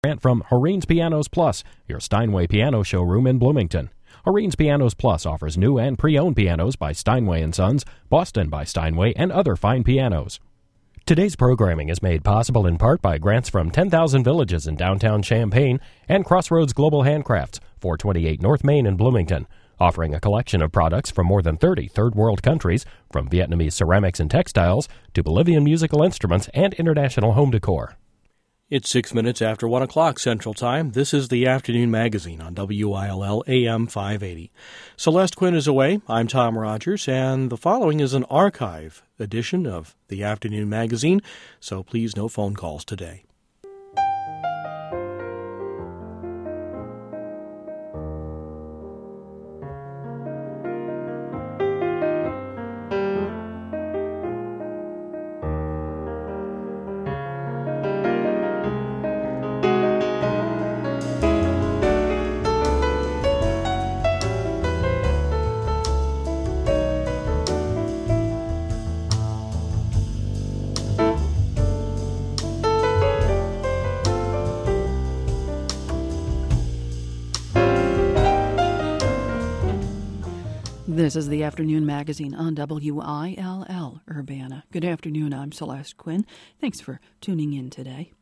Grant from Horine's Pianos Plus, your Steinway piano showroom in Bloomington. Horine's Pianos Plus offers new and pre-owned pianos by Steinway & Sons, Boston by Steinway, and other fine pianos. Today's programming is made possible in part by grants from 10,000 Villages in downtown Champaign and Crossroads Global Handcrafts, 428 North Main in Bloomington, offering a collection of products from more than 30 third-world countries, from Vietnamese ceramics and textiles to Bolivian musical instruments and international home decor. It's 6 minutes after 1 o'clock Central Time. This is the Afternoon Magazine on WILL AM 580. Celeste Quinn is away. I'm Tom Rogers, and the following is an archive edition of the Afternoon Magazine, so please no phone calls today. This is the Afternoon Magazine on WILL Urbana. Good afternoon, I'm Celeste Quinn. Thanks for tuning in today.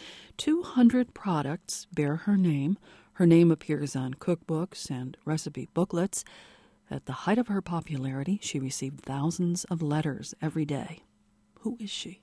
200 products bear her name. Her name appears on cookbooks and recipe booklets. At the height of her popularity, she received thousands of letters every day. Who is she?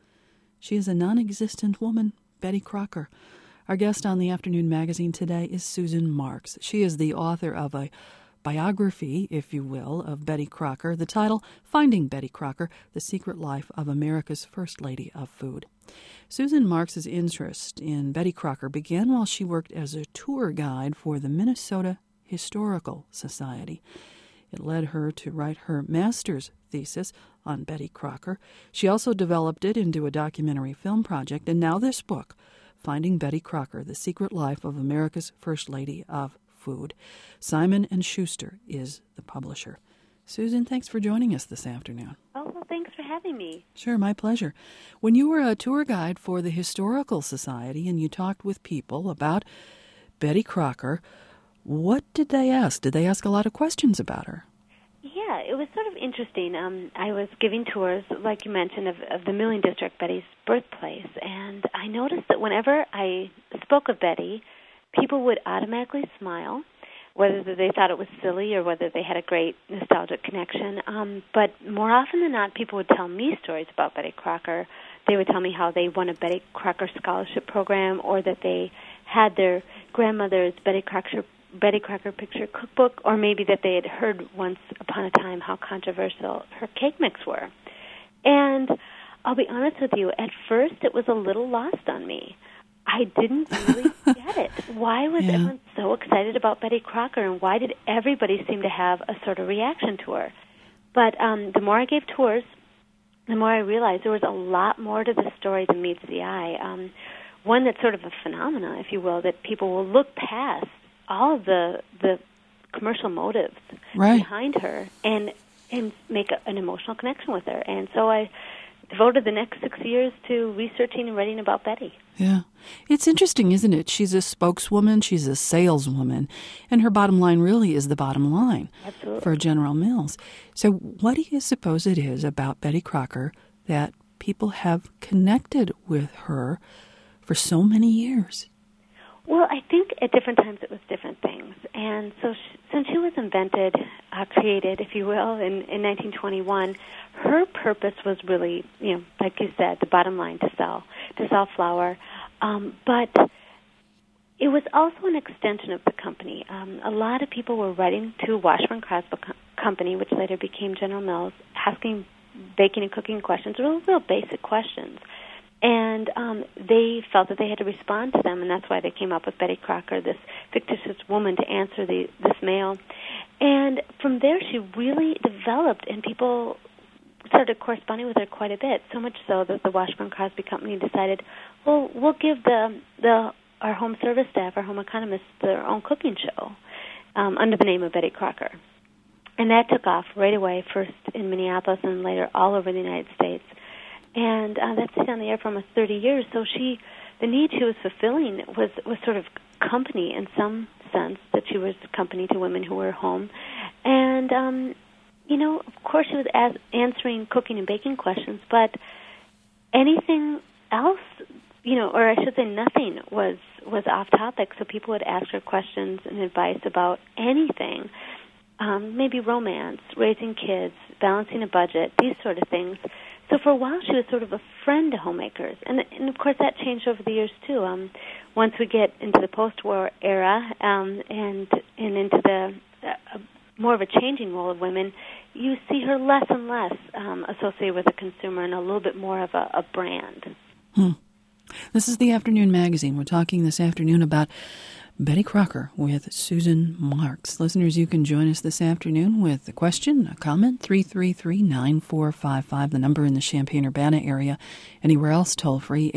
She is a non-existent woman, Betty Crocker. Our guest on the Afternoon Magazine today is Susan Marks. She is the author of a biography, if you will, of Betty Crocker. The title, Finding Betty Crocker, The Secret Life of America's First Lady of Food. Susan Marks' interest in Betty Crocker began while she worked as a tour guide for the Minnesota Historical Society. It led her to write her master's thesis on Betty Crocker. She also developed it into a documentary film project, and now this book, Finding Betty Crocker, The Secret Life of America's First Lady of Food. Simon & Schuster is the publisher. Susan, thanks for joining us this afternoon. Oh, well, thanks for having me. Sure, my pleasure. When you were a tour guide for the Historical Society and you talked with people about Betty Crocker, what did they ask? Did they ask a lot of questions about her? Yeah, it was sort of interesting. I was giving tours, like you mentioned, of the Milling District, Betty's birthplace, and I noticed that whenever I spoke of Betty, people would automatically smile, whether they thought it was silly or whether they had a great nostalgic connection. But more often than not, people would tell me stories about Betty Crocker. They would tell me how they won a Betty Crocker scholarship program, or that they had their grandmother's Betty Crocker picture cookbook, or maybe that they had heard once upon a time how controversial her cake mix were. And I'll be honest with you, at first it was a little lost on me. I didn't really get it. Why was everyone so excited about Betty Crocker, and why did everybody seem to have a sort of reaction to her? But the more I gave tours, the more I realized there was a lot more to the story than meets the eye. One that's sort of a phenomenon, if you will, that people will look past all of the commercial motives behind her and make an emotional connection with her. And so I devoted the next 6 years to researching and writing about Betty. Yeah. It's interesting, isn't it? She's a spokeswoman, she's a saleswoman, and her bottom line really is the bottom line for General Mills. So what do you suppose it is about Betty Crocker that people have connected with her for so many years? Well, I think at different times it was different things. And so since she was created, if you will, in 1921, her purpose was really, like you said, the bottom line, to sell flour. But it was also an extension of the company. A lot of people were writing to Washburn Crosby Company, which later became General Mills, asking baking and cooking questions, real basic questions. And they felt that they had to respond to them, and that's why they came up with Betty Crocker, this fictitious woman, to answer this mail. And from there, she really developed, and people started corresponding with her quite a bit, so much so that the Washburn Crosby Company decided, well, we'll give our home service staff, our home economists, their own cooking show under the name of Betty Crocker. And that took off right away, first in Minneapolis and later all over the United States. And that's been on the air for almost 30 years. So she the need she was fulfilling was sort of company in some sense, that she was company to women who were home. And, of course she was answering cooking and baking questions, but anything else, or I should say nothing was off topic, so people would ask her questions and advice about anything, maybe romance, raising kids, balancing a budget, these sort of things. So for a while she was sort of a friend to homemakers, and of course that changed over the years too. Once we get into the post-war era and into the more of a changing role of women, you see her less and less associated with a consumer and a little bit more of a brand. This is the Afternoon Magazine. We're talking this afternoon about Betty Crocker with Susan Marks. Listeners, you can join us this afternoon with a question, a comment, 333-9455, the number in the Champaign-Urbana area. Anywhere else, toll-free,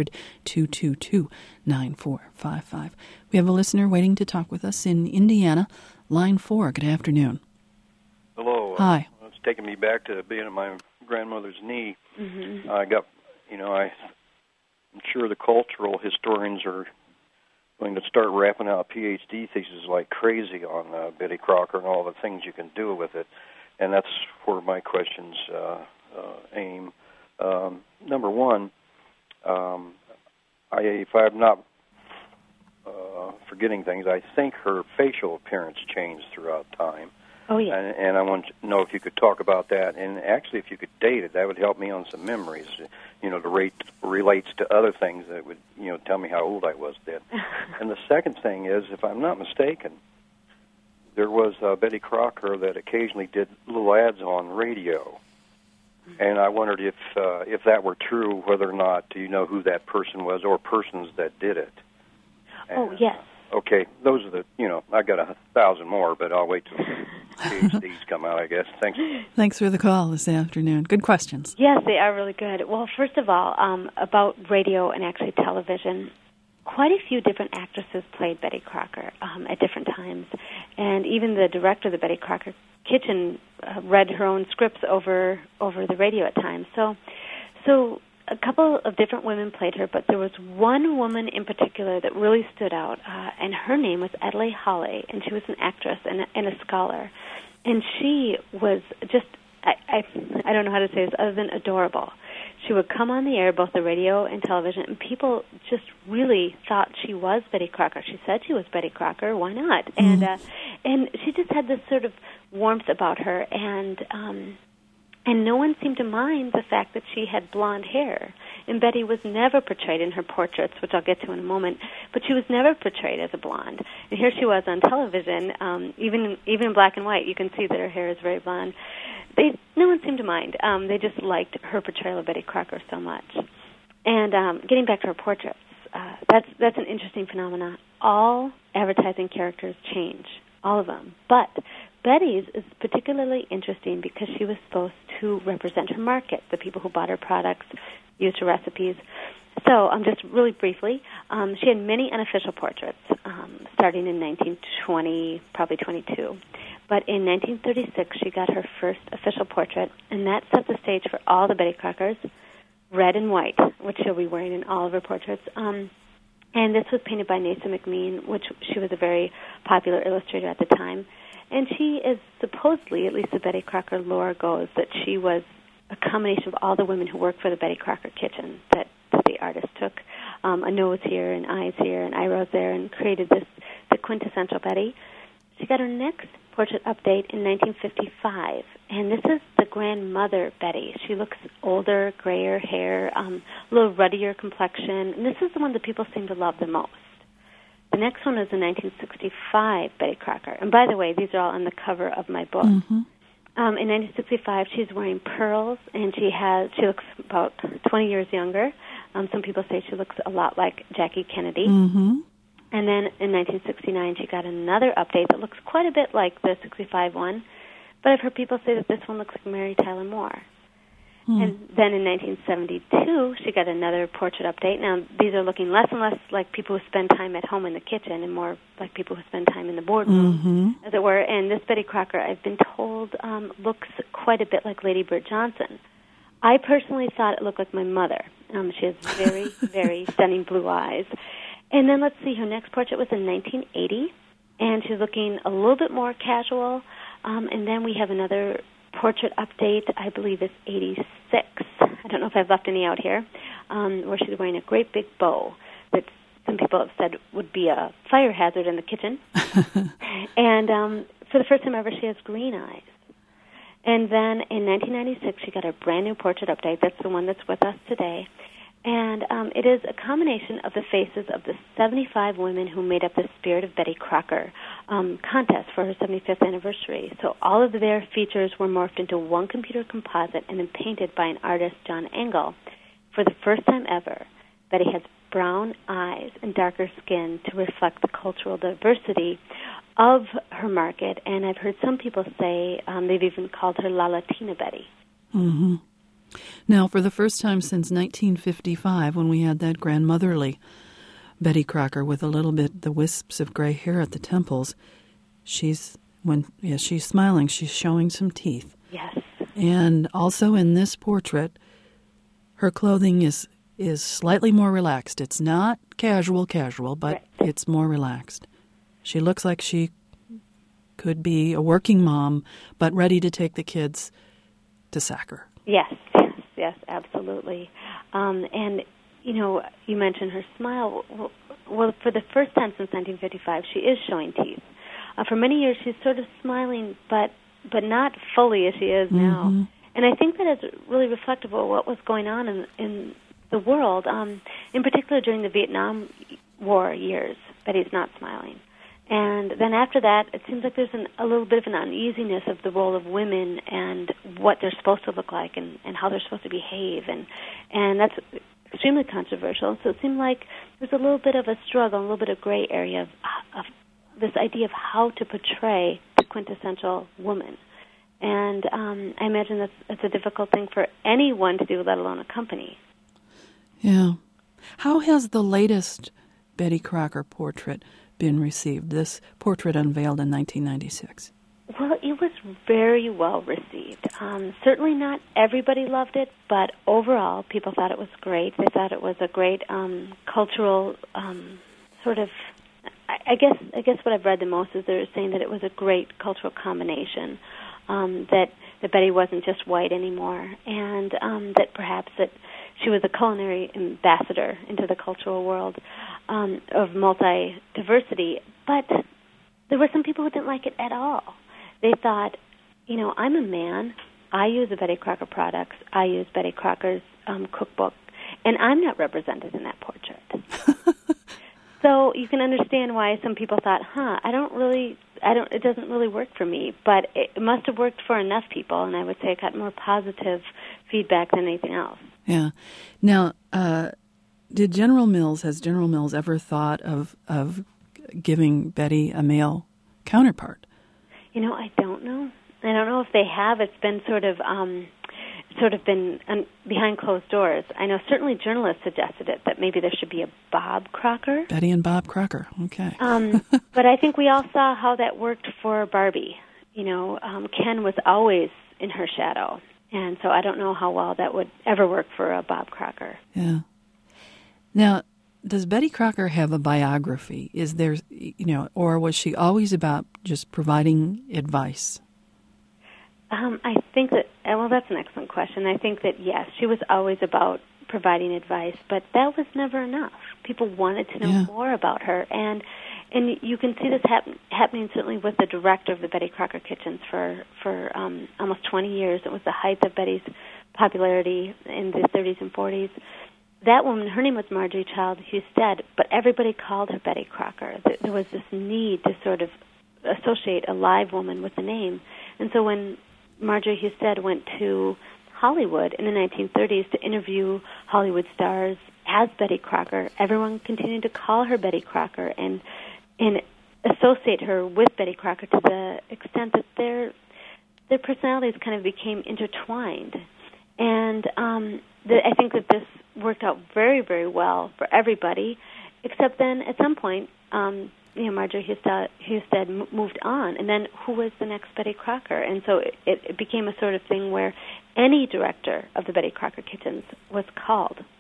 800-222-9455. We have a listener waiting to talk with us in Indiana, line 4. Good afternoon. Hello. Hi. It's taking me back to being at my grandmother's knee. Mm-hmm. I'm sure the cultural historians are going to start rapping out PhD theses like crazy on Betty Crocker and all the things you can do with it, and that's where my questions aim. Number one, if I'm not forgetting things, I think her facial appearance changed throughout time. Oh, yeah. And I want to know if you could talk about that, and actually if you could date it, that would help me on some memories, relates to other things that would, tell me how old I was then. And the second thing is, if I'm not mistaken, there was Betty Crocker that occasionally did little ads on radio, and I wondered if that were true, whether or not, do you know who that person was or persons that did it? Oh, yes. Okay, those are I got 1,000 more, but I'll wait till the PhDs come out, I guess. Thanks. Thanks for the call this afternoon. Good questions. Yes, they are really good. Well, first of all, about radio and actually television, quite a few different actresses played Betty Crocker at different times. And even the director of the Betty Crocker Kitchen read her own scripts over the radio at times. So a couple of different women played her, but there was one woman in particular that really stood out, and her name was Adelaide Hawley, and she was an actress and a scholar. And she was just, I don't know how to say this other than adorable. She would come on the air, both the radio and television, and people just really thought she was Betty Crocker. She said she was Betty Crocker. Why not? Mm-hmm. And she just had this sort of warmth about her, and no one seemed to mind the fact that she had blonde hair. And Betty was never portrayed in her portraits, which I'll get to in a moment, but she was never portrayed as a blonde. And here she was on television, even in black and white, you can see that her hair is very blonde. No one seemed to mind. They just liked her portrayal of Betty Crocker so much. And getting back to her portraits, that's an interesting phenomenon. All advertising characters change, all of them. But Betty's is particularly interesting because she was supposed to represent her market, the people who bought her products, used her recipes. So just really briefly, she had many unofficial portraits, starting in 1920, probably 22. But in 1936, she got her first official portrait, and that set the stage for all the Betty Crockers, red and white, which she'll be wearing in all of her portraits. And this was painted by Nasa McMean, which she was a very popular illustrator at the time. And she is supposedly, at least the Betty Crocker lore goes, that she was a combination of all the women who worked for the Betty Crocker Kitchen that the artist took a nose here and eyes here and eyebrows there and created the quintessential Betty. She got her next portrait update in 1955, and this is the grandmother Betty. She looks older, grayer hair, a little ruddier complexion, and this is the one that people seem to love the most. The next one is the 1965 Betty Crocker. And by the way, these are all on the cover of my book. Mm-hmm. In 1965, she's wearing pearls, and she looks about 20 years younger. Some people say she looks a lot like Jackie Kennedy. Mm-hmm. And then in 1969, she got another update that looks quite a bit like the 65 one. But I've heard people say that this one looks like Mary Tyler Moore. And then in 1972, she got another portrait update. Now, these are looking less and less like people who spend time at home in the kitchen and more like people who spend time in the boardroom, as it were. And this Betty Crocker, I've been told, looks quite a bit like Lady Bird Johnson. I personally thought it looked like my mother. She has very, very stunning blue eyes. And then let's see, her next portrait was in 1980, and she's looking a little bit more casual. And then we have another portrait update, I believe it's 86. I don't know if I've left any out here, where she's wearing a great big bow that some people have said would be a fire hazard in the kitchen. And for the first time ever, she has green eyes. And then in 1996, she got a brand new portrait update. That's the one that's with us today. And it is a combination of the faces of the 75 women who made up the Spirit of Betty Crocker contest for her 75th anniversary. So all of their features were morphed into one computer composite and then painted by an artist, John Engel. For the first time ever, Betty has brown eyes and darker skin to reflect the cultural diversity of her market. And I've heard some people say they've even called her La Latina Betty. Mm-hmm. Now, for the first time since 1955, when we had that grandmotherly Betty Crocker with a little bit the wisps of gray hair at the temples, she's smiling. She's showing some teeth. Yes. And also in this portrait, her clothing is slightly more relaxed. It's not casual, but right. It's more relaxed. She looks like she could be a working mom, but ready to take the kids to soccer. Yes, absolutely. And, you mentioned her smile. Well, for the first time since 1955, she is showing teeth. For many years, she's sort of smiling, but not fully as she is now. Mm-hmm. And I think that is really reflective of what was going on in the world, in particular during the Vietnam War years. Betty's not smiling. And then after that, it seems like there's a little bit of an uneasiness of the role of women and what they're supposed to look like and how they're supposed to behave. And that's extremely controversial. So it seemed like there's a little bit of a struggle, a little bit of gray area of this idea of how to portray the quintessential woman. And I imagine that's a difficult thing for anyone to do, let alone a company. Yeah. How has the latest Betty Crocker portrait been received, this portrait unveiled in 1996? Well, it was very well received. Certainly not everybody loved it, but overall people thought it was great. They thought it was a great cultural sort of, I guess what I've read the most is they're saying that it was a great cultural combination, that Betty wasn't just white anymore, and that perhaps that she was a culinary ambassador into the cultural world of multi-diversity. But there were some people who didn't like it at all. They thought, I'm a man. I use the Betty Crocker products. I use Betty Crocker's cookbook, and I'm not represented in that portrait. So you can understand why some people thought, it doesn't really work for me. But it must have worked for enough people, and I would say it got more positive feedback than anything else. Yeah. Now, has General Mills ever thought of giving Betty a male counterpart? I don't know. I don't know if they have. It's been sort of been behind closed doors. I know certainly journalists suggested it, that maybe there should be a Bob Crocker. Betty and Bob Crocker, okay. But I think we all saw how that worked for Barbie. Ken was always in her shadow, and so I don't know how well that would ever work for a Bob Crocker. Yeah. Now, does Betty Crocker have a biography? Is there, or was she always about just providing advice? I think that, that's an excellent question. I think that, yes, she was always about providing advice, but that was never enough. People wanted to know more about her, and you can see this happening certainly with the director of the Betty Crocker Kitchens for almost 20 years. It was the height of Betty's popularity in the 30s and 40s. That woman, her name was Marjorie Child Husted, but everybody called her Betty Crocker. There was this need to sort of associate a live woman with the name. And so when Marjorie Husted went to Hollywood in the 1930s to interview Hollywood stars as Betty Crocker, everyone continued to call her Betty Crocker and associate her with Betty Crocker to the extent that their personalities kind of became intertwined. And I think that this worked out very, very well for everybody, except then at some point, Marjorie Husted moved on, and then who was the next Betty Crocker? And so it became a sort of thing where any director of the Betty Crocker Kitchens was called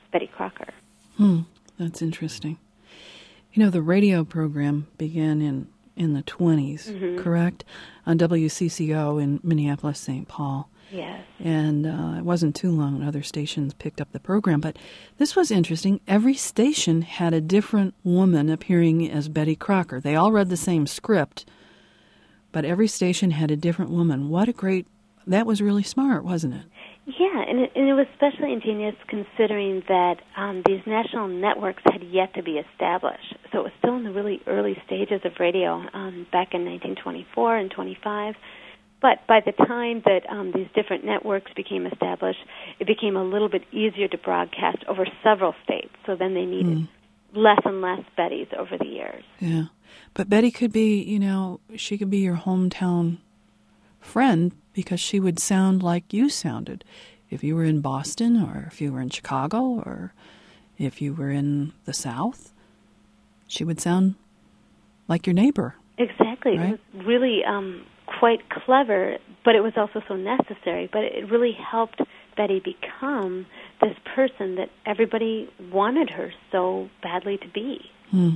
Betty Crocker. That's interesting. You know, the radio program began in the 20s, correct? On WCCO in Minneapolis, St. Paul. Yes. And it wasn't too long when other stations picked up the program. But this was interesting. Every station had a different woman appearing as Betty Crocker. They all read the same script, but every station had a different woman. That was really smart, wasn't it? Yeah, and it was especially ingenious considering that these national networks had yet to be established. So it was still in the really early stages of radio back in 1924 and 25. But by the time that these different networks became established, it became a little bit easier to broadcast over several states. So then they needed less and less Bettys over the years. Yeah. But Betty could be, she could be your hometown friend because she would sound like you sounded. If you were in Boston or if you were in Chicago or if you were in the South, she would sound like your neighbor. Exactly. Right? It was really quite clever, but it was also so necessary. But it really helped Betty become this person that everybody wanted her so badly to be.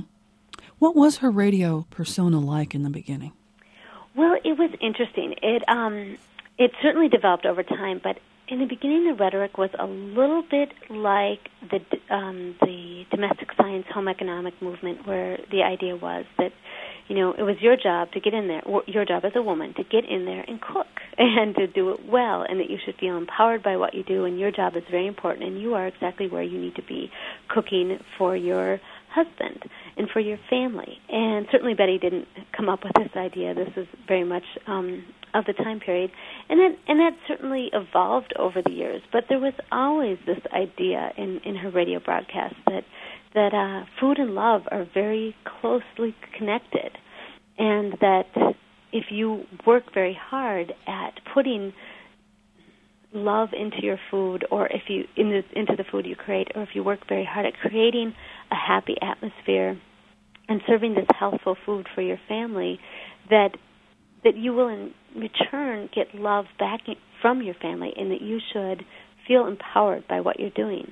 What was her radio persona like in the beginning? Well, it was interesting. It certainly developed over time, but in the beginning, the rhetoric was a little bit like the domestic science home economic movement, where the idea was that, it was your job to get in there, your job as a woman, to get in there and cook and to do it well, and that you should feel empowered by what you do, and your job is very important, and you are exactly where you need to be, cooking for your husband and for your family. And certainly Betty didn't come up with this idea. This is very much of the time period. And that certainly evolved over the years. But there was always this idea in her radio broadcasts that food and love are very closely connected, and that if you work very hard at putting love into your food, or if you into the food you create, or if you work very hard at creating a happy atmosphere and serving this healthful food for your family, that you will in return get love back from your family, and that you should feel empowered by what you're doing.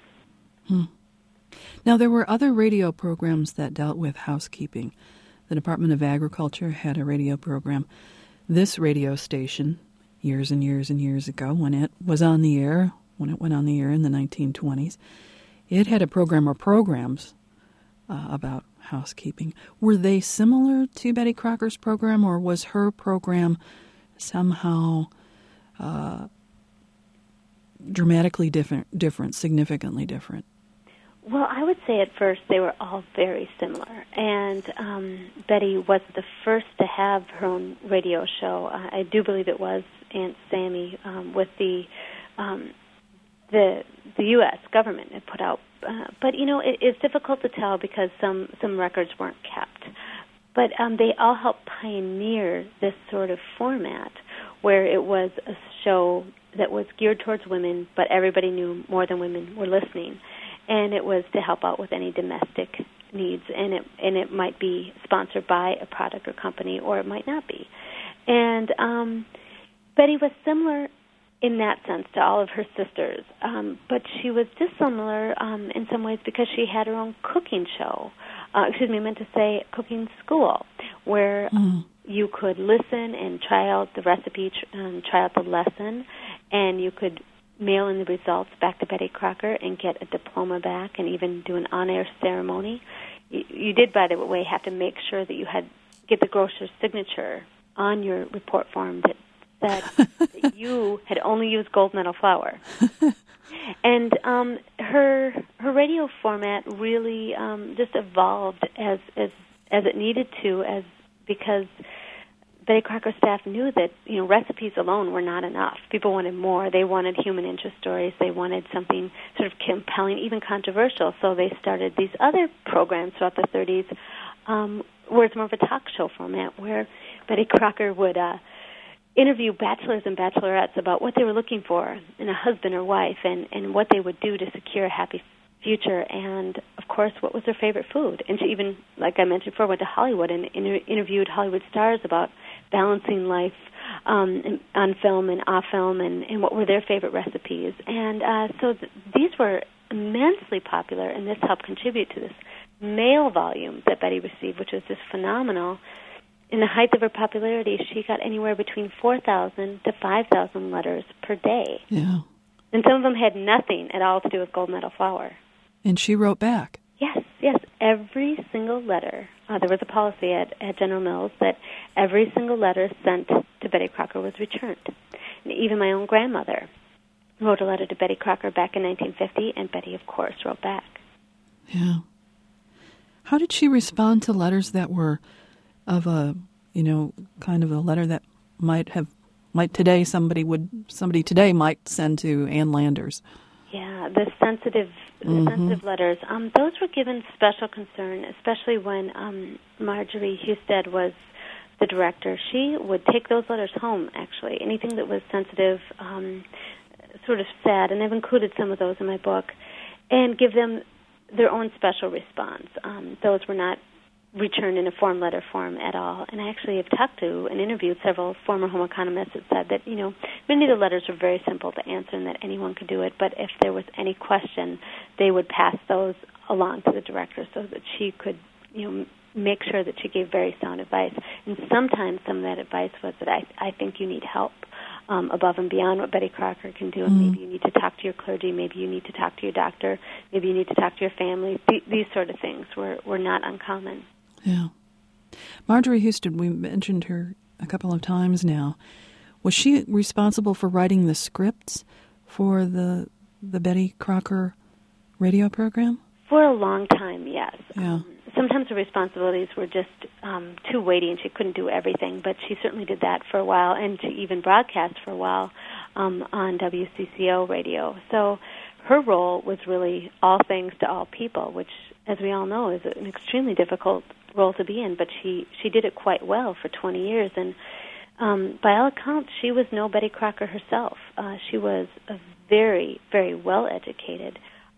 Now, there were other radio programs that dealt with housekeeping. The Department of Agriculture had a radio program. This radio station, years and years and years ago, when it was on the air, when it went on the air in the 1920s, it had a program or programs about housekeeping. Were they similar to Betty Crocker's program, or was her program somehow dramatically different, significantly different? Well, I would say at first they were all very similar, and Betty was the first to have her own radio show. I do believe it was Aunt Sammy with the U.S. government had put out. But it's difficult to tell because some records weren't kept. But they all helped pioneer this sort of format where it was a show that was geared towards women, but everybody knew more than women were listening. And it was to help out with any domestic needs, and it might be sponsored by a product or company, or it might not be. And Betty was similar in that sense to all of her sisters, but she was dissimilar in some ways because she had her own cooking show. Cooking school, where you could listen and try out the recipe, try out the lesson, and you could mail in the results back to Betty Crocker and get a diploma back and even do an on-air ceremony. You did, by the way, have to make sure that you get the grocer's signature on your report form that said that you had only used gold medal flour. And her radio format really just evolved as it needed to, because Betty Crocker's staff knew that recipes alone were not enough. People wanted more. They wanted human interest stories. They wanted something sort of compelling, even controversial. So they started these other programs throughout the 30s, where it's more of a talk show format, where Betty Crocker would interview bachelors and bachelorettes about what they were looking for in a husband or wife, and what they would do to secure a happy future, and of course what was their favorite food. And she even, like I mentioned before, went to Hollywood and interviewed Hollywood stars about balancing life on film and off film, and what were their favorite recipes. And so these were immensely popular, and this helped contribute to this mail volume that Betty received, which was just phenomenal. In the height of her popularity, she got anywhere between 4,000 to 5,000 letters per day. Yeah. And some of them had nothing at all to do with gold medal flour. And she wrote back. Yes. Every single letter. There was a policy at General Mills that every single letter sent to Betty Crocker was returned. And even my own grandmother wrote a letter to Betty Crocker back in 1950, and Betty, of course, wrote back. Yeah. How did she respond to letters that were of a, kind of a letter that somebody today might send to Ann Landers? Yeah, the sensitive letters. Those were given special concern, especially when Marjorie Husted was the director. She would take those letters home, actually. Anything that was sensitive, sort of sad, and I've included some of those in my book, and give them their own special response. Those were not returned in a form letter form at all. And I actually have talked to and interviewed several former home economists that said that, many of the letters were very simple to answer and that anyone could do it, but if there was any question, they would pass those along to the director so that she could, make sure that she gave very sound advice. And sometimes some of that advice was that I think you need help above and beyond what Betty Crocker can do, and maybe you need to talk to your clergy, maybe you need to talk to your doctor, maybe you need to talk to your family. These sort of things were not uncommon. Yeah. Marjorie Husted, we mentioned her a couple of times now. Was she responsible for writing the scripts for the Betty Crocker radio program? For a long time, yes. Yeah. Sometimes her responsibilities were just too weighty and she couldn't do everything, but she certainly did that for a while, and she even broadcast for a while on WCCO radio. So her role was really all things to all people, which, as we all know, is an extremely difficult role to be in, but she did it quite well for 20 years, and by all accounts, she was no Betty Crocker herself. She was a very, very well-educated,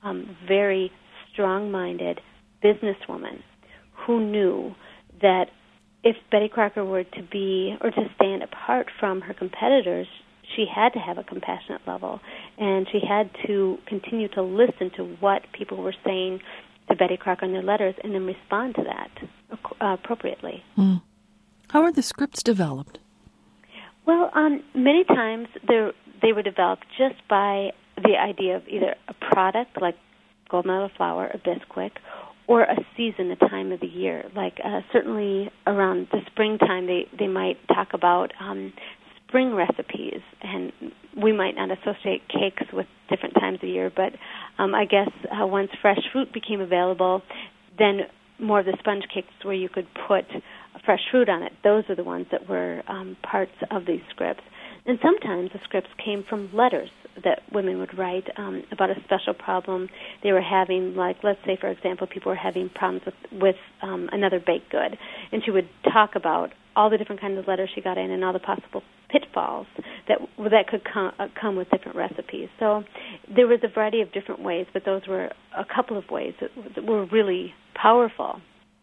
very strong-minded businesswoman who knew that if Betty Crocker were to be, or to stand apart from her competitors, she had to have a compassionate level, and she had to continue to listen to what people were saying to Betty Crocker in their letters and then respond to that appropriately. Mm. How are the scripts developed? Well, many times they were developed just by the idea of either a product like gold medal flour or Bisquick, or a season, a time of the year. Like certainly around the springtime, they might talk about spring recipes, and we might not associate cakes with different times of year, but I guess once fresh fruit became available, then more of the sponge cakes where you could put fresh fruit on it. Those are the ones that were parts of these scripts. And sometimes the scripts came from letters that women would write about a special problem they were having. Like, let's say, for example, people were having problems with another baked good, and she would talk about all the different kinds of letters she got in and all the possible pitfalls that could come with different recipes. So there was a variety of different ways, but those were a couple of ways that were really powerful.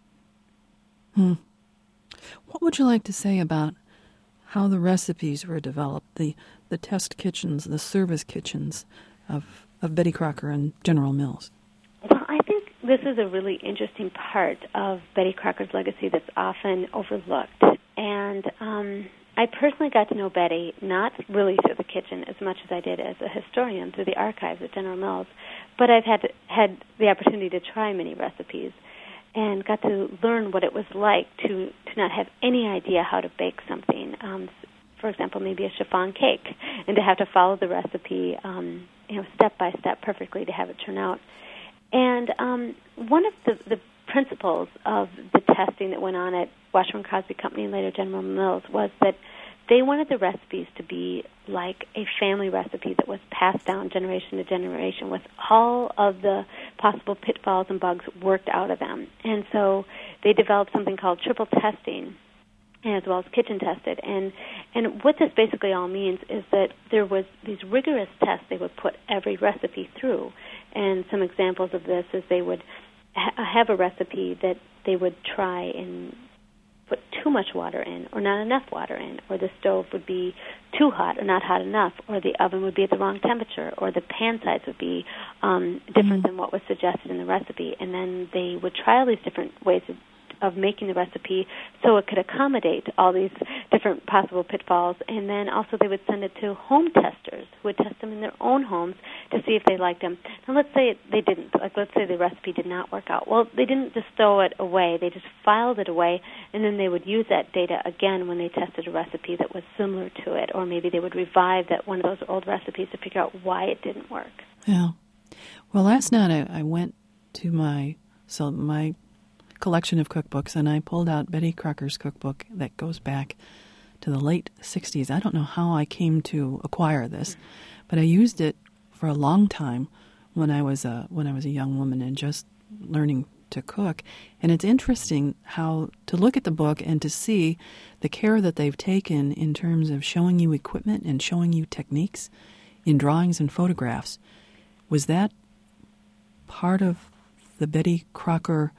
What would you like to say about how the recipes were developed, the test kitchens, the service kitchens of Betty Crocker and General Mills? Well, I think this is a really interesting part of Betty Crocker's legacy that's often overlooked. And I personally got to know Betty not really through the kitchen as much as I did as a historian through the archives at General Mills, but I've had the opportunity to try many recipes and got to learn what it was like to not have any idea how to bake something. For example, maybe a chiffon cake, and to have to follow the recipe, step by step perfectly to have it turn out. And one of the principles of the testing that went on at Washburn Crosby Company and later General Mills was that they wanted the recipes to be like a family recipe that was passed down generation to generation with all of the possible pitfalls and bugs worked out of them. And so they developed something called triple testing, as well as kitchen tested. And what this basically all means is that there was these rigorous tests they would put every recipe through. And some examples of this is they would have a recipe that they would try and put too much water in or not enough water in, or the stove would be too hot or not hot enough, or the oven would be at the wrong temperature, or the pan size would be different than what was suggested in the recipe. And then they would try all these different ways of making the recipe so it could accommodate all these different possible pitfalls. And then also they would send it to home testers who would test them in their own homes to see if they liked them. Now, let's say they didn't. Like, let's say the recipe did not work out. Well, they didn't just throw it away. They just filed it away, and then they would use that data again when they tested a recipe that was similar to it, or maybe they would revive that one of those old recipes to figure out why it didn't work. Yeah. Well, last night I went to my collection of cookbooks, and I pulled out Betty Crocker's cookbook that goes back to the late 60s. I don't know how I came to acquire this, but I used it for a long time when I was a young woman and just learning to cook. And it's interesting how to look at the book and to see the care that they've taken in terms of showing you equipment and showing you techniques in drawings and photographs. Was that part of the Betty Crocker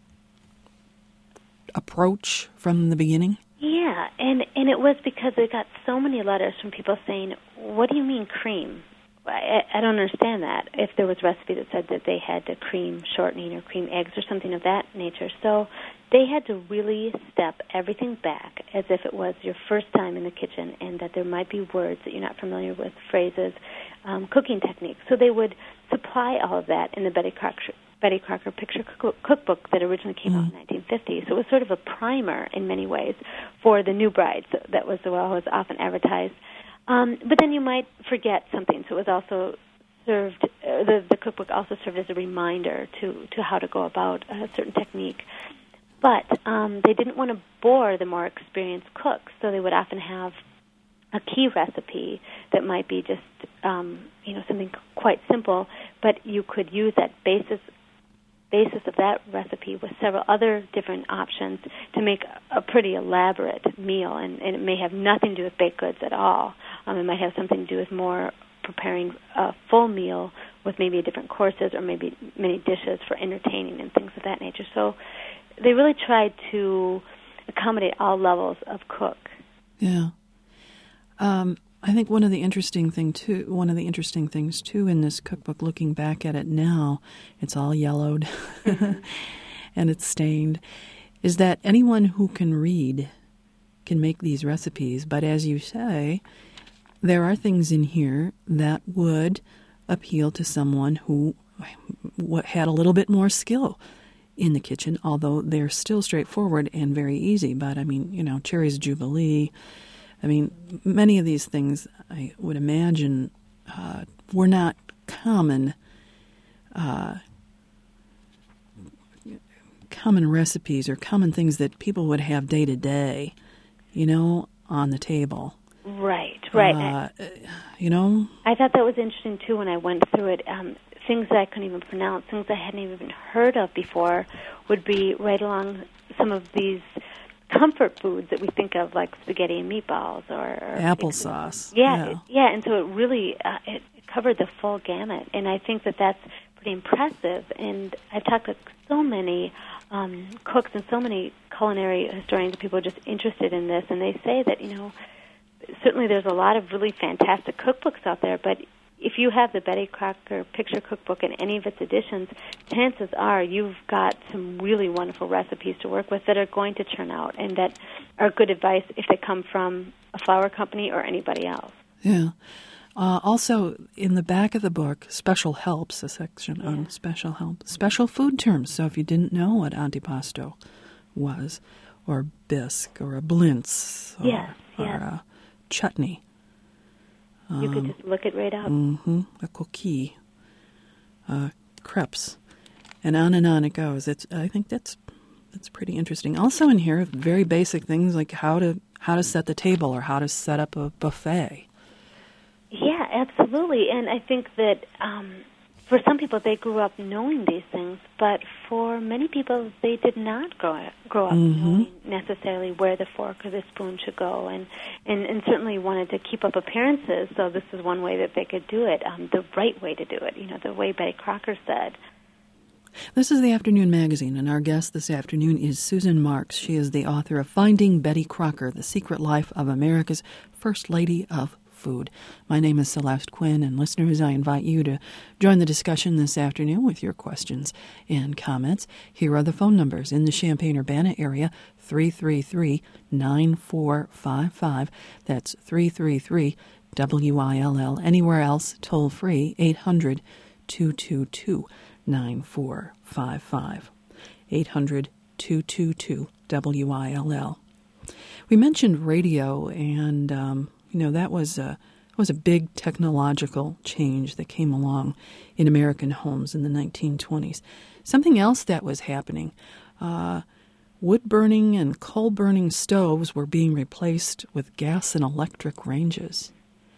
approach from the beginning? Yeah, and it was because they got so many letters from people saying, what do you mean cream? I don't understand that. If there was a recipe that said that they had to cream shortening or cream eggs or something of that nature. So they had to really step everything back as if it was your first time in the kitchen, and that there might be words that you're not familiar with, phrases, cooking techniques. So they would supply all of that in the Betty Crocker Picture Cookbook that originally came out in 1950. So it was sort of a primer in many ways for the new brides. That was the way it was often advertised. But then you might forget something. So it was also served, the cookbook also served as a reminder to how to go about a certain technique. But they didn't want to bore the more experienced cooks, so they would often have a key recipe that might be just something quite simple, but you could use that basis of that recipe with several other different options to make a pretty elaborate meal, and it may have nothing to do with baked goods at all. It might have something to do with more preparing a full meal with maybe different courses or maybe many dishes for entertaining and things of that nature. So they really tried to accommodate all levels of cook. Yeah. I think one of the interesting things too in this cookbook, looking back at it now, it's all yellowed and it's stained, is that anyone who can read can make these recipes. But as you say, there are things in here that would appeal to someone who had a little bit more skill in the kitchen, although they're still straightforward and very easy. But I mean, Cherry's Jubilee, many of these things I would imagine were not common recipes or common things that people would have day to day, on the table. Right. I thought that was interesting too when I went through it. Things that I couldn't even pronounce, things I hadn't even heard of before, would be right along some of these comfort foods that we think of, like spaghetti and meatballs or applesauce. Yeah, and so it really it covered the full gamut, and I think that that's pretty impressive. And I've talked to so many cooks and so many culinary historians and people are just interested in this, and they say that certainly there's a lot of really fantastic cookbooks out there, but if you have the Betty Crocker Picture Cookbook in any of its editions, chances are you've got some really wonderful recipes to work with that are going to turn out and that are good advice if they come from a flour company or anybody else. Yeah. Also, in the back of the book, Special Helps, a section on special help, special food terms. So if you didn't know what antipasto was, or bisque, or a blintz, or a chutney, you could just look it right up. A coquille, crepes, and on it goes. I think that's pretty interesting. Also in here, very basic things like how to set the table or how to set up a buffet. Yeah, absolutely. And I think that for some people, they grew up knowing these things, but for many people, they did not grow up knowing necessarily where the fork or the spoon should go, and certainly wanted to keep up appearances, so this is one way that they could do it, the right way to do it, the way Betty Crocker said. This is the Afternoon Magazine, and our guest this afternoon is Susan Marks. She is the author of Finding Betty Crocker, The Secret Life of America's First Lady of Food. My name is Celeste Quinn, and listeners, I invite you to join the discussion this afternoon with your questions and comments. Here are the phone numbers in the Champaign-Urbana area, 333-9455. That's 333-WILL. Anywhere else, toll free, 800-222-9455. 800-222-WILL. We mentioned radio, and that was a big technological change that came along in American homes in the 1920s. Something else that was happening, wood-burning and coal-burning stoves were being replaced with gas and electric ranges.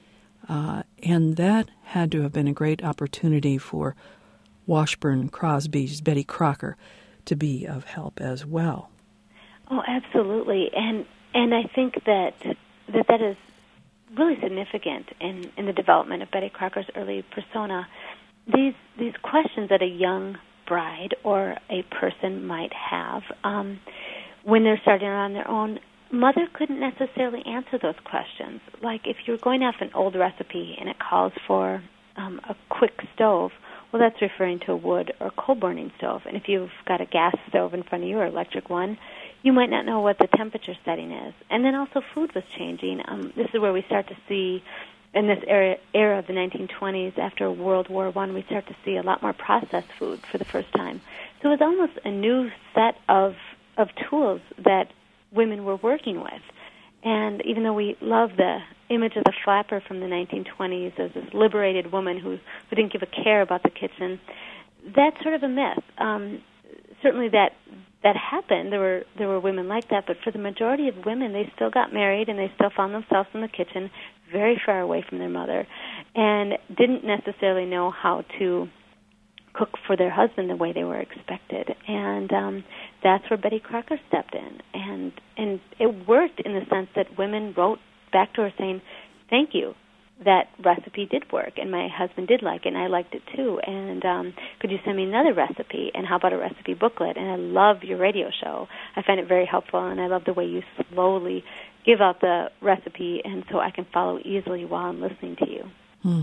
And that had to have been a great opportunity for Washburn Crosby's Betty Crocker to be of help as well. Oh, absolutely. And I think that is really significant in the development of Betty Crocker's early persona. These questions that a young bride or a person might have when they're starting out on their own, mother couldn't necessarily answer those questions. Like if you're going off an old recipe and it calls for a quick stove, well, that's referring to a wood or coal-burning stove. And if you've got a gas stove in front of you or electric one, you might not know what the temperature setting is. And then also food was changing. This is where we start to see, in this era of the 1920s, after World War I, we start to see a lot more processed food for the first time. So it was almost a new set of tools that women were working with. And even though we love the image of the flapper from the 1920s as this liberated woman who didn't give a care about the kitchen, that's sort of a myth. Certainly that happened. There were women like that, but for the majority of women, they still got married and they still found themselves in the kitchen very far away from their mother and didn't necessarily know how to cook for their husband the way they were expected. And that's where Betty Crocker stepped in. And it worked in the sense that women wrote back to her saying, thank you. That recipe did work, and my husband did like it, and I liked it too. And could you send me another recipe? And how about a recipe booklet? And I love your radio show. I find it very helpful, and I love the way you slowly give out the recipe, and so I can follow easily while I'm listening to you.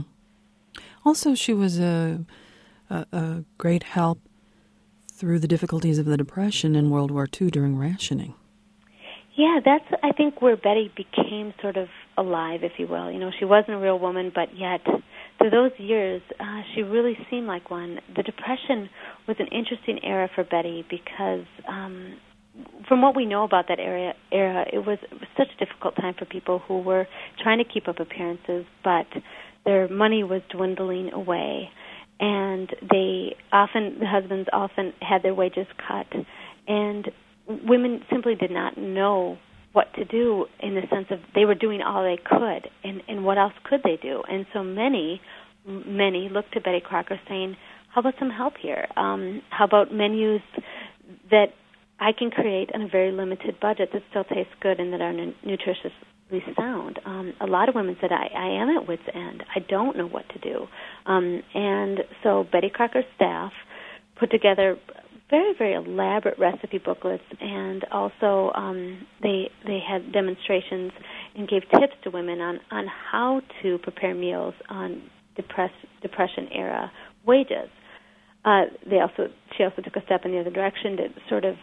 Also, she was a great help through the difficulties of the Depression in World War II during rationing. Yeah, that's, I think, where Betty became sort of alive, if you will. You know, she wasn't a real woman, but yet through those years, she really seemed like one. The Depression was an interesting era for Betty because from what we know about that era, it was such a difficult time for people who were trying to keep up appearances, but their money was dwindling away. And the husbands often had their wages cut, and women simply did not know what to do in the sense of they were doing all they could, and what else could they do? And so many looked to Betty Crocker saying, how about some help here? How about menus that I can create on a very limited budget that still tastes good and that are nutritiously sound? A lot of women said, I am at wit's end. I don't know what to do. And so Betty Crocker's staff put together very, very elaborate recipe booklets, and also they had demonstrations and gave tips to women on how to prepare meals on Depression-era wages. She also took a step in the other direction to sort of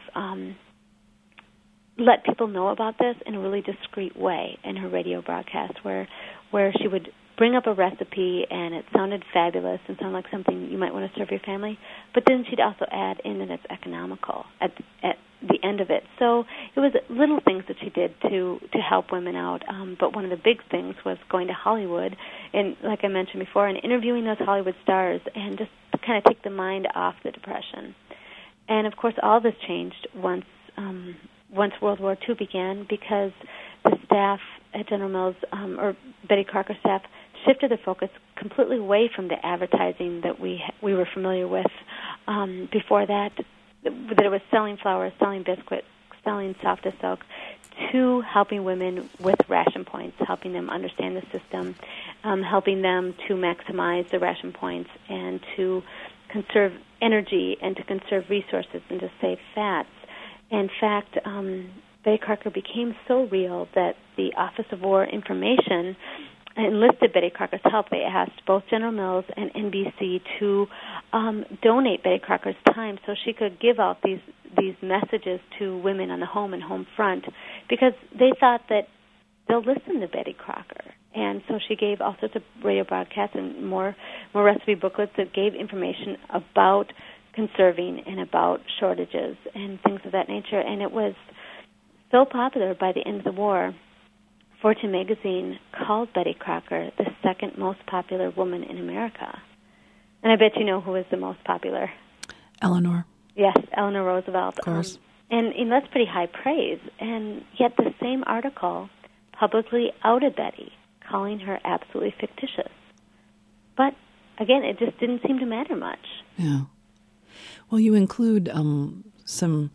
let people know about this in a really discreet way in her radio broadcast, where she would bring up a recipe and it sounded fabulous and sounded like something you might want to serve your family, but then she'd also add in that it's economical at the end of it. So it was little things that she did to help women out, but one of the big things was going to Hollywood and, like I mentioned before, and interviewing those Hollywood stars and just to kind of take the mind off the Depression. And, of course, all this changed once World War II began, because the staff at General Mills, or Betty Crocker staff, shifted the focus completely away from the advertising that we were familiar with before that it was selling flour, selling biscuits, selling Soft-as-Silk, to helping women with ration points, helping them understand the system, helping them to maximize the ration points and to conserve energy and to conserve resources and to save fats. In fact, Betty Crocker became so real that the Office of War Information enlisted Betty Crocker's help. They asked both General Mills and NBC to donate Betty Crocker's time so she could give out these messages to women on the home and home front, because they thought that they'll listen to Betty Crocker. And so she gave all sorts of radio broadcasts and more recipe booklets that gave information about conserving and about shortages and things of that nature. And it was so popular by the end of the war, Fortune magazine called Betty Crocker the second most popular woman in America. And I bet you know who was the most popular. Eleanor. Yes, Eleanor Roosevelt. Of course. And that's pretty high praise. And yet the same article publicly outed Betty, calling her absolutely fictitious. But, again, it just didn't seem to matter much. Yeah. Well, you include some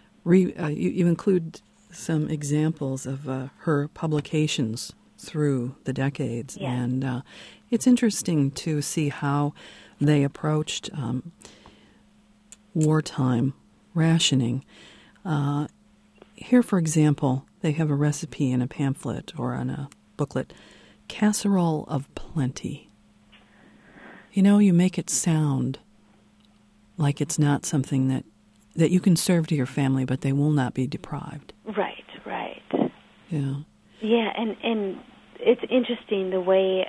examples of her publications through the decades. Yeah. And it's interesting to see how they approached wartime rationing. Here, for example, they have a recipe in a pamphlet or on a booklet, Casserole of Plenty. You know, you make it sound like it's not something that you can serve to your family, but they will not be deprived. Right. Yeah. Yeah, and it's interesting the way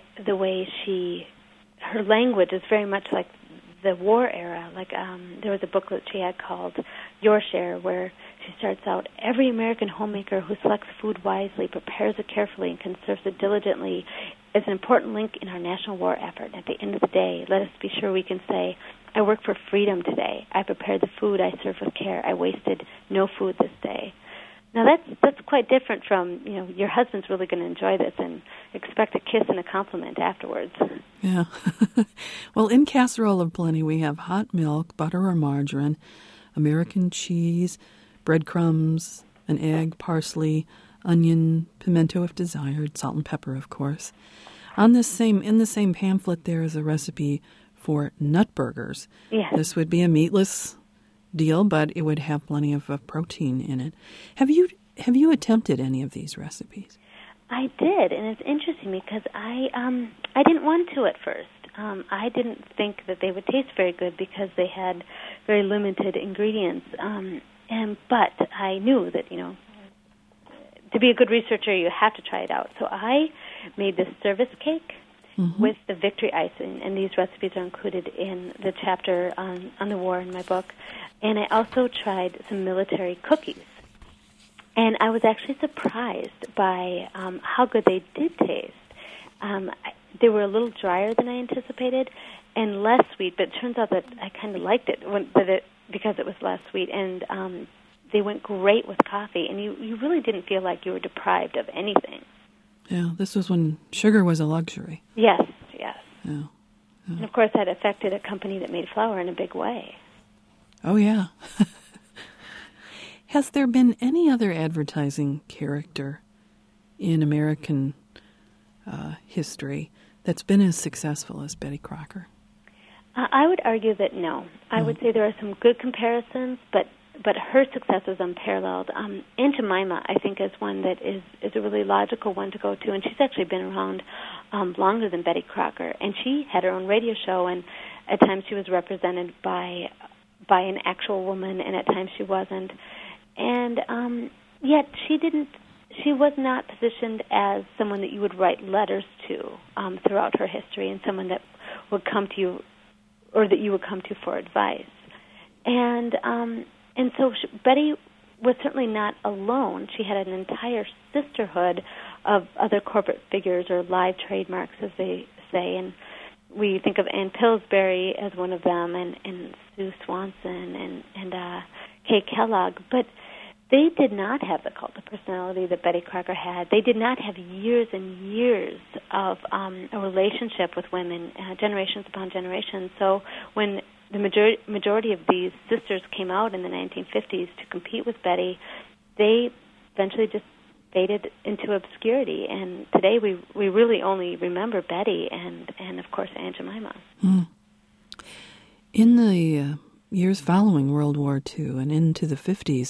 her language is very much like the war era. Like there was a booklet she had called Your Share, where she starts out, every American homemaker who selects food wisely, prepares it carefully, and conserves it diligently is an important link in our national war effort. At the end of the day, let us be sure we can say, I work for freedom today. I prepared the food I served with care. I wasted no food this day. Now that's quite different from, your husband's really going to enjoy this and expect a kiss and a compliment afterwards. Yeah. Well, in Casserole of Plenty, we have hot milk, butter or margarine, American cheese, breadcrumbs, an egg, parsley, onion, pimento if desired, salt and pepper, of course. In the same pamphlet, there is a recipe for nut burgers. Yes. This would be a meatless deal, but it would have plenty of protein in it. Have you attempted any of these recipes? I did, and it's interesting because I didn't want to at first. I didn't think that they would taste very good because they had very limited ingredients. But I knew that to be a good researcher, you have to try it out. So I made this service cake with the victory icing, and these recipes are included in the chapter on the war in my book. And I also tried some military cookies. And I was actually surprised by how good they did taste. They were a little drier than I anticipated and less sweet, but it turns out that I kind of liked it because it was less sweet. And they went great with coffee, and you really didn't feel like you were deprived of anything. Yeah, this was when sugar was a luxury. Yes. Yeah. And, of course, that affected a company that made flour in a big way. Oh, yeah. Has there been any other advertising character in American history that's been as successful as Betty Crocker? I would argue that no. I would say there are some good comparisons, but her success is unparalleled. Aunt Jemima, I think, is one that is a really logical one to go to, and she's actually been around longer than Betty Crocker. And she had her own radio show, and at times she was represented by an actual woman, and at times she wasn't. And yet she was not positioned as someone that you would write letters to throughout her history, and someone that would come to you, or that you would come to for advice. And so Betty was certainly not alone. She had an entire sisterhood of other corporate figures, or live trademarks, as they say. And we think of Ann Pillsbury as one of them, and Sue Swanson, and Kay Kellogg. But they did not have the cult of personality that Betty Crocker had. They did not have years and years of a relationship with women, generations upon generations. So when the majority of these sisters came out in the 1950s to compete with Betty, they eventually just faded into obscurity. And today we really only remember Betty and of course, Aunt Jemima. In the years following World War II and into the 50s,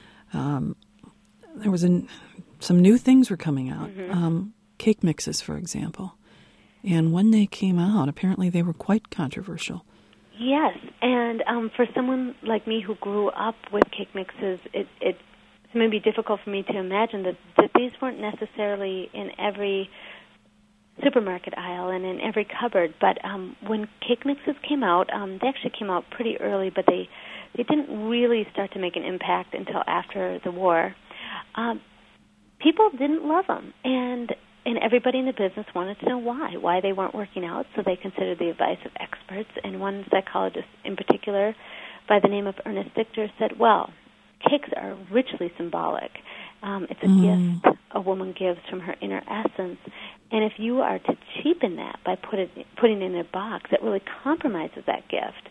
there was some new things were coming out. Cake mixes, for example. And when they came out, apparently they were quite controversial. Yes, and for someone like me who grew up with cake mixes, it's maybe difficult for me to imagine that these weren't necessarily in every supermarket aisle and in every cupboard. But when cake mixes came out, they actually came out pretty early, but they didn't really start to make an impact until after the war. People didn't love them, and everybody in the business wanted to know why they weren't working out, so they considered the advice of experts. And one psychologist in particular, by the name of Ernest Stichter, said, well, cakes are richly symbolic. It's a gift a woman gives from her inner essence, and if you are to cheapen that by putting it in a box, it really compromises that gift.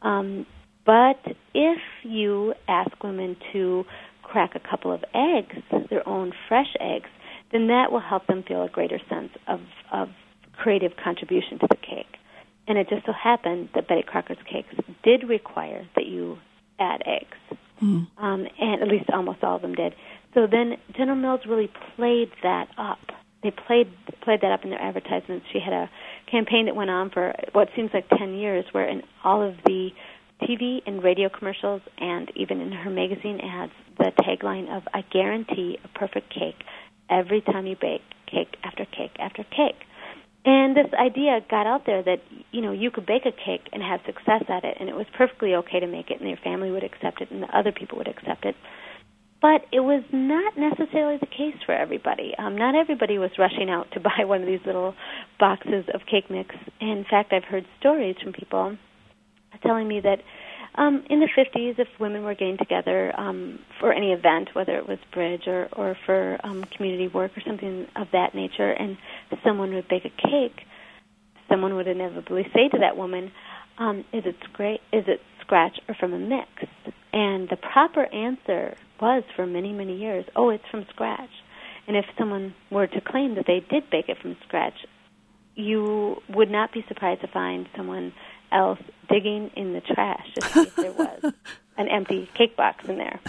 But if you ask women to crack a couple of eggs, their own fresh eggs, then that will help them feel a greater sense of creative contribution to the cake. And it just so happened that Betty Crocker's cakes did require that you add eggs, and at least almost all of them did. So then General Mills really played that up. They played that up in their advertisements. She had a campaign that went on for what seems like 10 years, where in all of the TV and radio commercials and even in her magazine ads, the tagline of, I guarantee a perfect cake every time you bake cake after cake after cake. And this idea got out there that, you could bake a cake and have success at it, and it was perfectly okay to make it, and your family would accept it, and the other people would accept it. But it was not necessarily the case for everybody. Not everybody was rushing out to buy one of these little boxes of cake mix. In fact, I've heard stories from people telling me that in the 50s, if women were getting together for any event, whether it was bridge or for community work or something of that nature, and someone would bake a cake, someone would inevitably say to that woman, is it scratch or from a mix? And the proper answer was, for many, many years, it's from scratch. And if someone were to claim that they did bake it from scratch, you would not be surprised to find someone else digging in the trash to see if there was an empty cake box in there.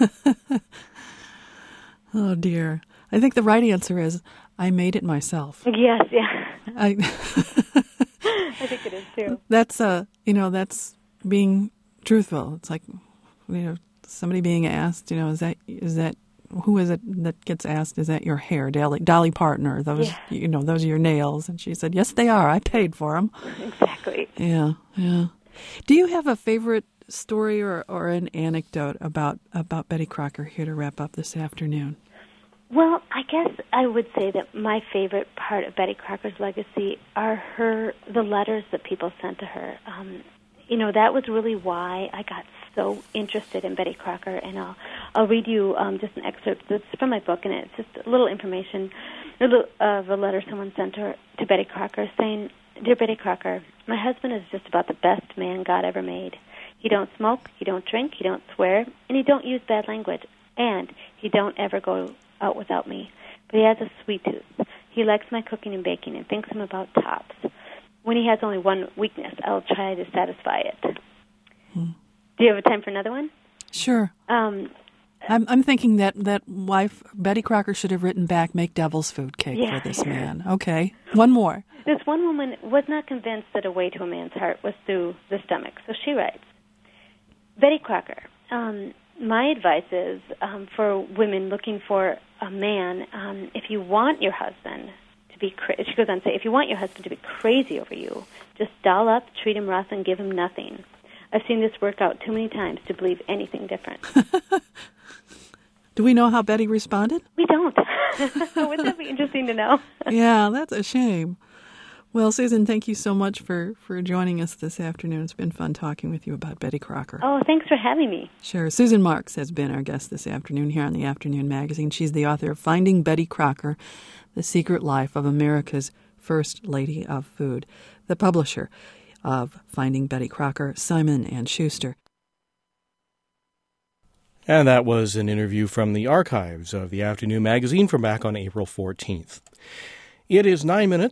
Oh, dear. I think the right answer is, I made it myself. Yes, yeah. I think it is, too. That's, that's being truthful. It's like, somebody being asked, is that who is it that gets asked, is that your hair, Dolly Parton, or those, those are your nails? And she said, yes, they are. I paid for them. Exactly. Yeah. Do you have a favorite story or an anecdote about Betty Crocker here to wrap up this afternoon? Well, I guess I would say that my favorite part of Betty Crocker's legacy are the letters that people sent to her. That was really why I got so interested in Betty Crocker, and I'll read you just an excerpt that's from my book, and it's just a little information of a letter someone sent to Betty Crocker saying, Dear Betty Crocker, my husband is just about the best man God ever made. He don't smoke, he don't drink, he don't swear, and he don't use bad language, and he don't ever go out without me. But he has a sweet tooth. He likes my cooking and baking and thinks I'm about tops. When he has only one weakness, I'll try to satisfy it. Do you have time for another one? Sure. I'm thinking that wife, Betty Crocker, should have written back, make devil's food cake for this man. Okay. One more. This one woman was not convinced that a way to a man's heart was through the stomach. So she writes, Betty Crocker, my advice is for women looking for a man, if you want your husband to be she goes on to say, if you want your husband to be crazy over you, just doll up, treat him rough, and give him nothing. I've seen this work out too many times to believe anything different. Do we know how Betty responded? We don't. Wouldn't that be interesting to know? Yeah, that's a shame. Well, Susan, thank you so much for joining us this afternoon. It's been fun talking with you about Betty Crocker. Oh, thanks for having me. Sure. Susan Marks has been our guest this afternoon here on the Afternoon Magazine. She's the author of Finding Betty Crocker, The Secret Life of America's First Lady of Food, the publisher of Finding Betty Crocker, Simon & Schuster. And that was an interview from the archives of the Afternoon Magazine from back on April 14th. It is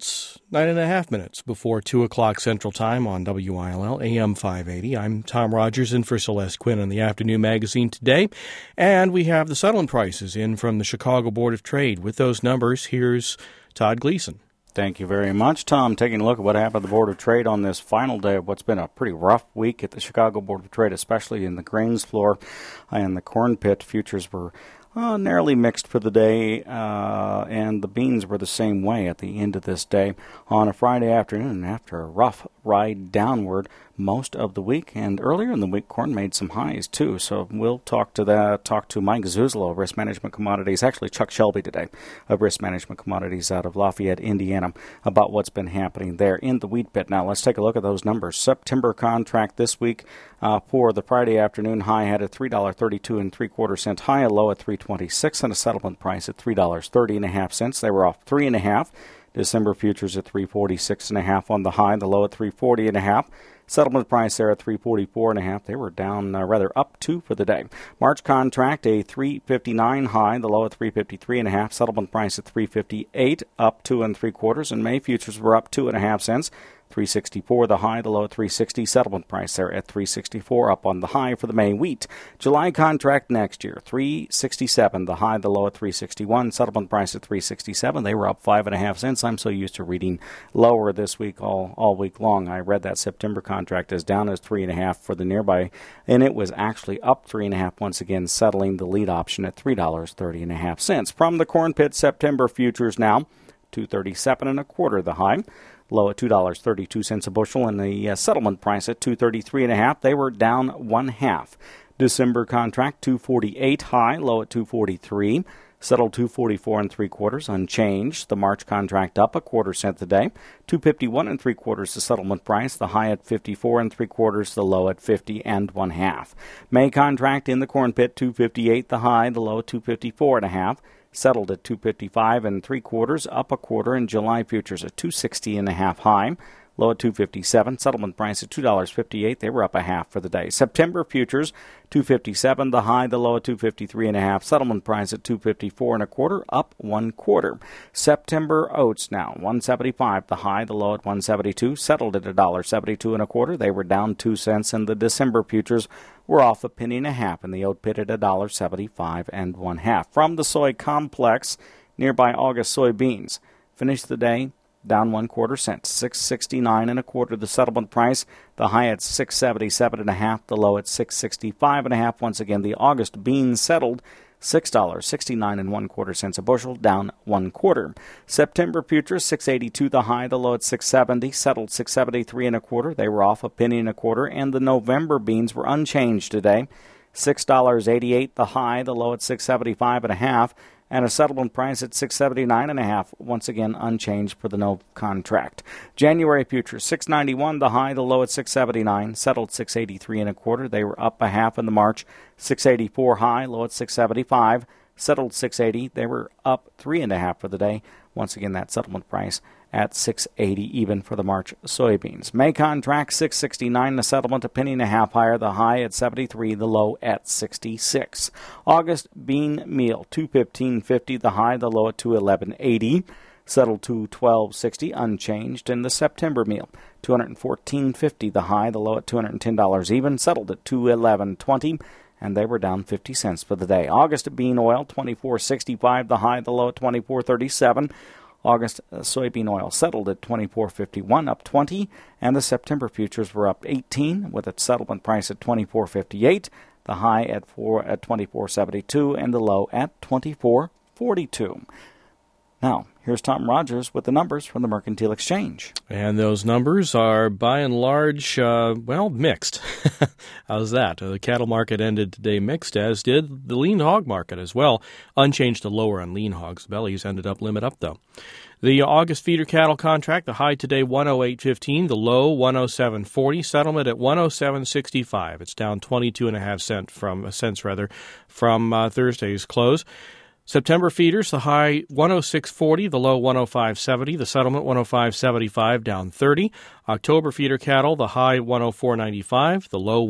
9.5 minutes before 2 o'clock Central Time on WILL AM 580. I'm Tom Rogers in for Celeste Quinn in the Afternoon Magazine today. And we have the settlement prices in from the Chicago Board of Trade. With those numbers, here's Todd Gleason. Thank you very much, Tom. Taking a look at what happened at the Board of Trade on this final day of what's been a pretty rough week at the Chicago Board of Trade, especially in the grains floor and the corn pit. Futures were narrowly mixed for the day, and the beans were the same way at the end of this day on a Friday afternoon after a rough ride downward most of the week. And earlier in the week, corn made some highs too. So we'll talk to Mike Zuzolo of Risk Management Commodities, actually Chuck Shelby today of Risk Management Commodities out of Lafayette, Indiana, about what's been happening there in the wheat pit. Now let's take a look at those numbers. September contract this week for the Friday afternoon high had a $3.32 high, a low at $3.26, and a settlement price at $3.30. They were off 3.5. December futures at $3.46.5 on the high, the low at $3.40.5. Settlement price there at $3.44.5. They were down, up 2 for the day. March contract a $3.59 high, the low at $3.53.5. Settlement price at $3.58, up 2 3/4. And May futures were up 2.5 cents. $3.64 the high, the low at $3.60. Settlement price there at $3.64, up on the high for the May wheat. July contract next year, $3.67 the high, the low at $3.61. Settlement price at $3.67. They were up 5.5 cents. I'm so used to reading lower this week all week long. I read that September contract as down as 3.5 for the nearby, and it was actually up 3.5 once again, settling the lead option at $3.30.5. From the corn pit, September futures now $2.37 the high, low at $2.32 a bushel, and the settlement price at $2.33.5. They were down 1/2. December contract $2.48 high, low at $2.43. Settled $2.44 3/4, unchanged. The March contract up 1/4 cent today, $2.51 3/4 the settlement price. The high at $54 3/4, the low at 50 1/2. May contract in the corn pit $2.58 the high, the low at $2.54 1/2. Settled at $2.55 3/4, up 1/4, and July futures at $2.60 1/2 high, low at $2.57. Settlement price at $2.58. They were up 1/2 for the day. September futures $2.57 the high, the low at $2.53 1/2. Settlement price at $2.54 1/4, up 1/4. September oats now $1.75 the high, the low at $1.72. Settled at $1.72 1/4. They were down 2 cents, and the December futures were off $0.015 in the oat pit at $1.75 1/2. From the soy complex, nearby August soybeans finished the day down 1/4 cent, $6.69 1/4 the settlement price. The high at $6.77 1/2, the low at $6.65 1/2. Once again, the August beans settled $6.69 1/4 a bushel, down 1/4. September futures $6.82 the high, the low at $6.70, settled $6.73 1/4. They were off $0.01 and the November beans were unchanged today. $6.88 the high, the low at $6.75 1/2. And a settlement price at $6.79 1/2, once again unchanged for the no contract. January futures $6.91 the high, the low at $6.79, settled $6.83 1/4. They were up 1/2 in the March. $6.84 high, low at $6.75, settled $6.80. They were up 3.5 for the day. Once again, that settlement price at $6.80 even for the March soybeans. May contract $6.69, the settlement $0.015 higher, the high at $73, the low at $66. August bean meal $2.15.50, the high, the low at $2.11.80, settled $2.12.60, unchanged. And the September meal $214.50, the high, the low at $210 even, settled at $2.11.20. And they were down 50 cents for the day. August bean oil $24.65, the high, the low at $24.37. August soybean oil settled at $24.51, up 20, and the September futures were up 18, with a settlement price at $24.58, the high at $24.72, and the low at $24.42. Now, here's Tom Rogers with the numbers from the Mercantile Exchange. And those numbers are, by and large, mixed. How's that? The cattle market ended today mixed, as did the lean hog market as well. Unchanged to lower on lean hogs. Bellies ended up limit up, though. The August feeder cattle contract, the high today 108.15, the low 107.40, settlement at 107.65. It's down 22.5 cents from Thursday's close. September feeders, the high 106.40, the low 105.70, the settlement 105.75, down 30. October feeder cattle, the high 104.95, the low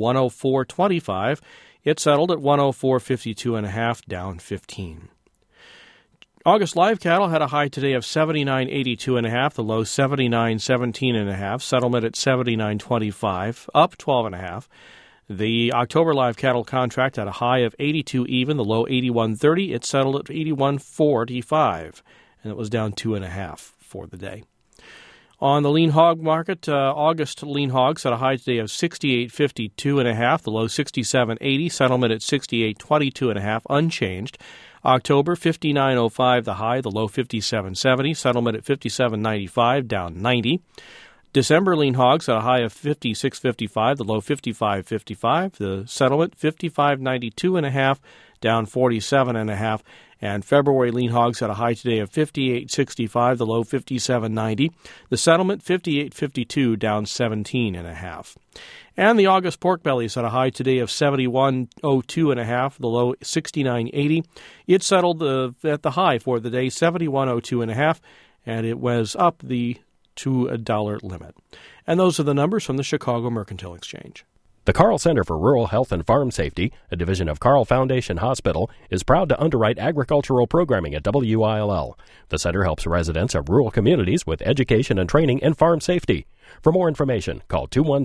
104.25. It settled at 104.52 1/2, down 15. August live cattle had a high today of 79.82.5, the low 79.17.5, settlement at 79.25, up 12.5. The October live cattle contract had a high of 82 even, the low 81.30. It settled at 81.45, and it was down 2.5 for the day. On the lean hog market, August lean hogs had a high today of 68.52.5, the low 67.80, settlement at 68.22.5, unchanged. October 59.05, the high, the low 57.70, settlement at 57.95, down 90. December lean hogs at a high of 56.55, the low 55.55, the settlement 55.92.5, down 47.5. And February lean hogs had a high today of 58.65, the low 57.90, the settlement 58.52, down 17.5. And the August pork bellies had a high today of 71.02.5, the low 69.80. It settled at the high for the day, 71.02.5, and it was up the $2 limit. And those are the numbers from the Chicago Mercantile Exchange. The Carl Center for Rural Health and Farm Safety, a division of Carl Foundation Hospital, is proud to underwrite agricultural programming at WILL. The center helps residents of rural communities with education and training in farm safety. For more information, call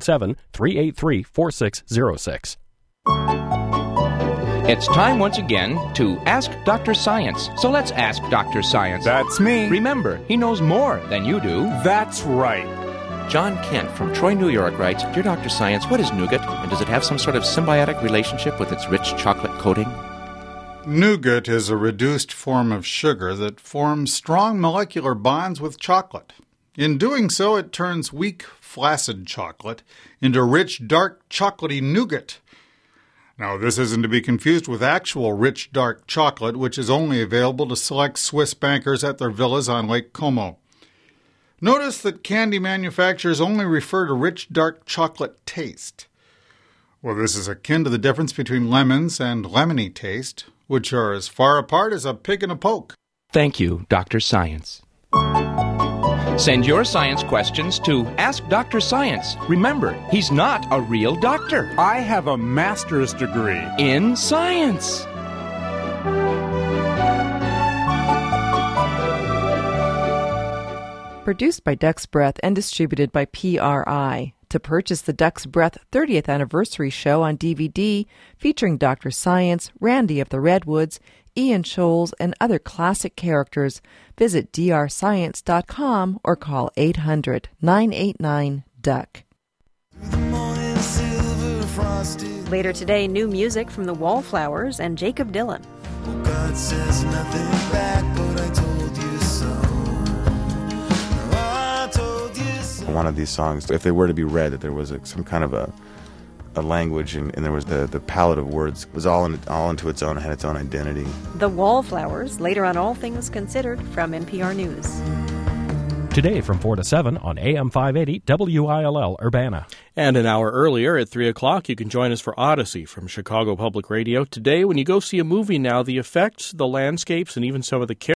217-383-4606. It's time once again to Ask Dr. Science. So let's ask Dr. Science. That's me. Remember, he knows more than you do. That's right. John Kent from Troy, New York writes, Dear Dr. Science, what is nougat, and does it have some sort of symbiotic relationship with its rich chocolate coating? Nougat is a reduced form of sugar that forms strong molecular bonds with chocolate. In doing so, it turns weak, flaccid chocolate into rich, dark, chocolatey nougat. Now, this isn't to be confused with actual rich, dark chocolate, which is only available to select Swiss bankers at their villas on Lake Como. Notice that candy manufacturers only refer to rich, dark chocolate taste. Well, this is akin to the difference between lemons and lemony taste, which are as far apart as a pig and a poke. Thank you, Dr. Science. Send your science questions to Ask Dr. Science. Remember, he's not a real doctor. I have a master's degree In science. Produced by Duck's Breath and distributed by PRI. To purchase the Duck's Breath 30th Anniversary Show on DVD, featuring Dr. Science, Randy of the Redwoods, Ian Scholes, and other classic characters, visit drscience.com or call 800-989-DUCK. Later today, new music from the Wallflowers and Jacob Dylan. Oh, God says nothing back, but I told you so. I told you so. One of these songs, if they were to be read, that there was some kind of a language and there was the palette of words was all into its own, had its own identity. The Wallflowers, later on All Things Considered from NPR News. Today from 4 to 7 on AM 580 WILL Urbana. And an hour earlier at 3 o'clock, you can join us for Odyssey from Chicago Public Radio. Today, when you go see a movie now, the effects, the landscapes, and even some of the characters